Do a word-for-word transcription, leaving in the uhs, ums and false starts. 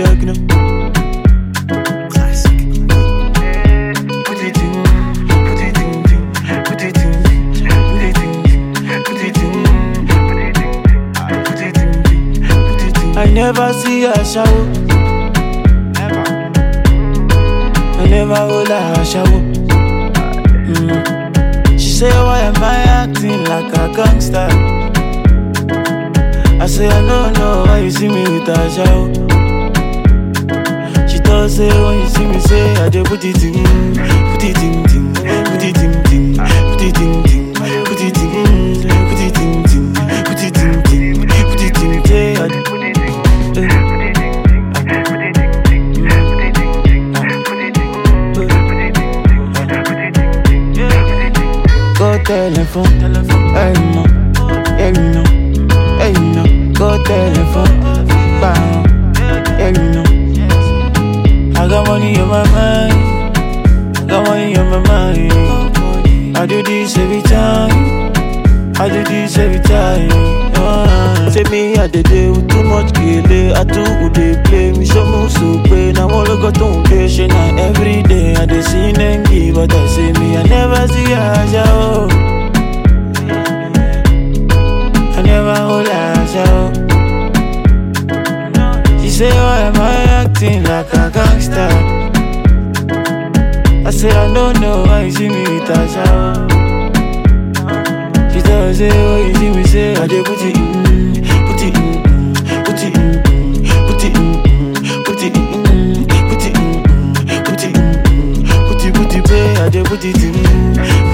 techno. Classic. Put it in, put it in, put it in, put it in, put it in, put it in, put it in. I never see her shower. Never. I never hold her shower. Mm. She say, why am I acting like a gangster? I say, I don't know why you see me with a shower. She thought, say, when you see me, say, I just put it in, put it in, ting, put it in, ting, put it in, ting, put it in, put it in, ting, put it in, ting, put it in, say, I just put it in, put it in, put it in, ting, put it in, ting, put it in, put it in, put it in. Go telephone, telephone, hey no, hey no, hey no. Go telephone, bam, yeah you know. I got money on my mind, I got money on my mind. I do this every time, I do this every time. Uh, say me I did it with too much kele, I too would they play me so move so pain. I wanna go to patient every day. I dey see and give, but I say me I never see her show. I never hold her show. She say, why am I acting like a gangster? I say, I don't know why you see me with a shower. She tell me, say, oh, you see me, say, I just put it in, put it in, put it in, put it in, put it in, put it in, put it in, put it, put it, put it, I just put it in.